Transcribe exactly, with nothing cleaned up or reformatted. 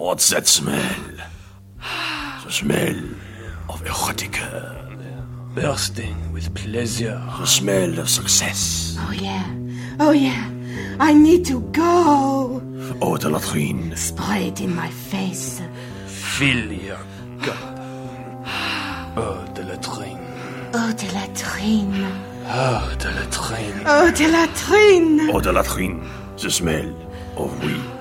What's that smell? The smell of erotica. Bursting with pleasure. The smell of success. Oh yeah, oh yeah, I need to go. Eau de latrine. Spray it in my face. Fill your cup. Eau de latrine. Eau de latrine. Eau de latrine. Eau de latrine. Eau de latrine. The smell of weed.